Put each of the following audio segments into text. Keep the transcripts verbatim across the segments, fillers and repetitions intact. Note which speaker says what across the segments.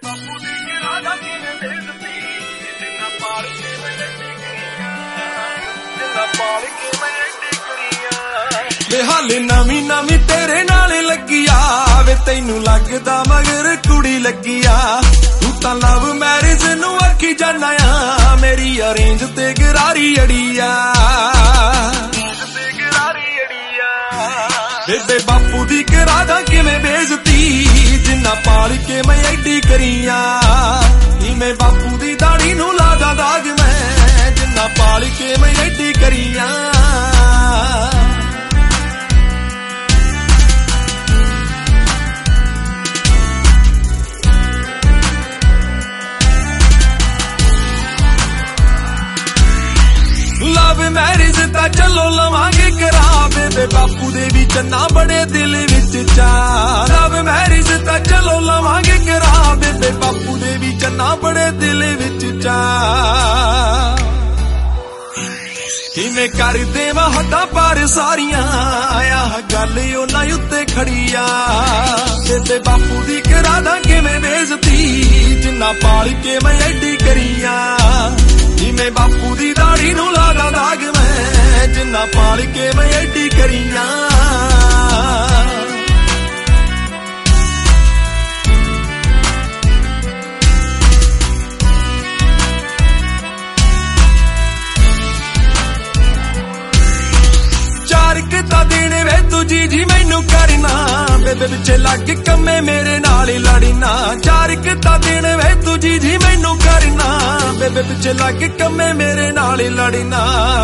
Speaker 1: वे हाले नवी नवी तेरे नाल लगिया वे तैनू लगदा मगर कुड़ी लगिया तू तां लव मैरिज नू आखी जाना आ मेरी अरेंज ते गरारी अड़िया बेबे बापू दी करादा किवें बेइज्जती जिन्ना पाल के मैं एडी करिया मैं बापू दी दाढ़ी नू लादा दाग मैं जिन्ना पाल के मैं एडी करिया लव मैरिज ता चलो लवांगे करा बेबे बापू दे भी चन्ना बड़े दिल विच चा लव मैरिज ता चलो लवांगे करा बेबे बापू दे भी चन्ना बड़े दिल विच चा किवें कर देवां हद्दां पार सारियां आया गल उन्हां उत्ते खड़िया बेबे बापू दी करादा किवें बेइज्जती जिन्ना पाल के मैं एडी करिया मैं बापू दी दाढ़ी नू लादा दाग मैं जिन्ना पाल के मैं एडी करिया चार किता देने वे तू जी जी मैनू करना बेबे पिछे लग कमे मेरे नाल लड़ना चार किता देने वे तू जी जी मैनू करना बेबे पिछे लग कमे मेरे नाल लड़ना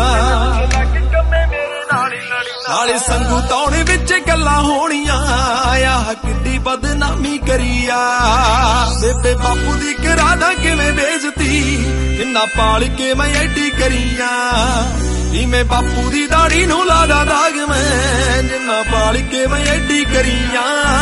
Speaker 1: नाले संगू तौने विच गल्लां होणियां आया किड्डी बदनामी करिया बेबे बापू दी करादा किवें बेइज्जती जिन्ना पाल के मैं एडी करिया मैं बापू दी दाढ़ी नू लादा दाग मैं जिन्ना पाल के मैं एडी करिया।